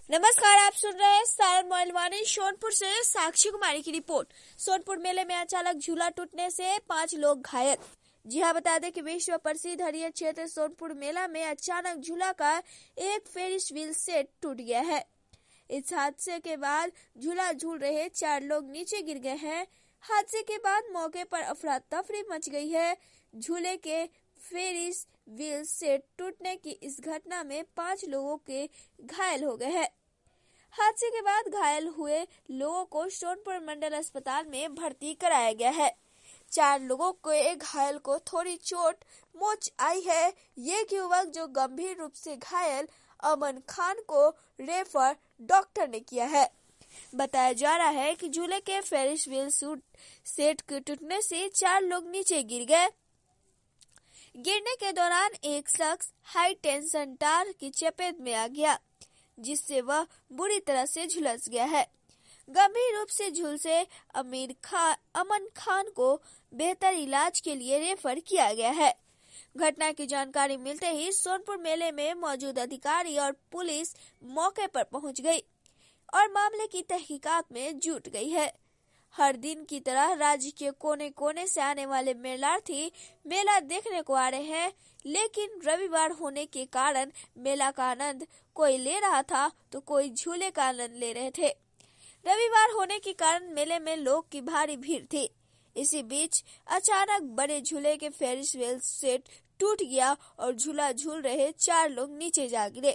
नमस्कार, आप सुन रहे हैं सारण मोइलवानी। सोनपुर से साक्षी कुमारी की रिपोर्ट। सोनपुर मेले में अचानक झूला टूटने से 5 लोग घायल। जी हाँ, बता दें कि विश्व प्रसिद्ध हरियर क्षेत्र सोनपुर मेला में अचानक झूला का एक फेरिस व्हील सेट टूट गया है। इस हादसे के बाद झूला झूल रहे 4 लोग नीचे गिर गए हैं। हादसे के बाद मौके पर अफरा तफरी मच गई है। झूले के फेरिस व्हील सेट टूटने की इस घटना में 5 लोगों के घायल हो गए हैं। हादसे के बाद घायल हुए लोगों को सोनपुर मंडल अस्पताल में भर्ती कराया गया है। 4 लोगों के घायल को थोड़ी चोट मोच आई है। ये युवक जो गंभीर रूप से घायल अमन खान को रेफर डॉक्टर ने किया है। बताया जा रहा है कि झूले के फेरिस व्हील सेट के टूटने से 4 लोग नीचे गिर गए। गिरने के दौरान एक शख्स हाई टेंशन तार की चपेट में आ गया, जिससे वह बुरी तरह से झुलस गया है। गंभीर रूप से झुलसे अमन खान को बेहतर इलाज के लिए रेफर किया गया है। घटना की जानकारी मिलते ही सोनपुर मेले में मौजूद अधिकारी और पुलिस मौके पर पहुंच गई और मामले की तहकीकात में जुट गई है। हर दिन की तरह राज्य के कोने कोने से आने वाले मेलार्थी मेला देखने को आ रहे हैं, लेकिन रविवार होने के कारण मेला का आनंद कोई ले रहा था तो कोई झूले का आनंद ले रहे थे। रविवार होने के कारण मेले में लोग की भारी भीड़ थी। इसी बीच अचानक बड़े झूले के फेरिस व्हील सेट टूट गया और झूला झूल रहे 4 लोग नीचे जा गिरे।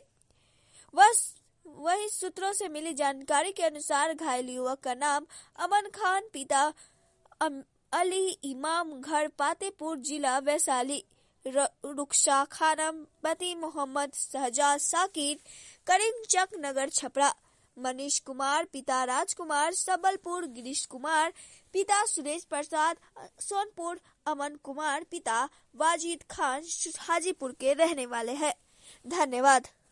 वही सूत्रों से मिली जानकारी के अनुसार घायल युवक का नाम अमन खान, पिता अली इमाम, घर पातेपुर, जिला वैशाली, रुखसा खानम, पति मोहम्मद शहजाद साकिर, करीमचक नगर छपरा, मनीष कुमार, पिता राजकुमार, सबलपुर, गिरीश कुमार, पिता सुरेश प्रसाद, सोनपुर, अमन कुमार, पिता वाजिद खान हाजीपुर के रहने वाले हैं। धन्यवाद।